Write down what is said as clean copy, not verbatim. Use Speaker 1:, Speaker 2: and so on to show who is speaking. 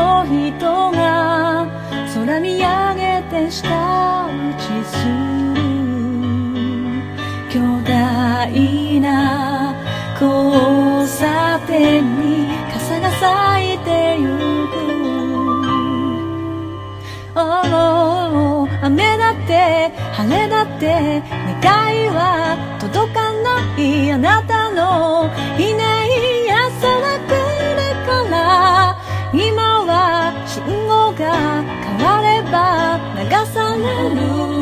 Speaker 1: の人が空見上げて舌打ちする巨大な交差点に傘が咲いてゆく。雨だって晴れだって願いは届かないあなたのいない朝は来るから、今は信号が変われば流される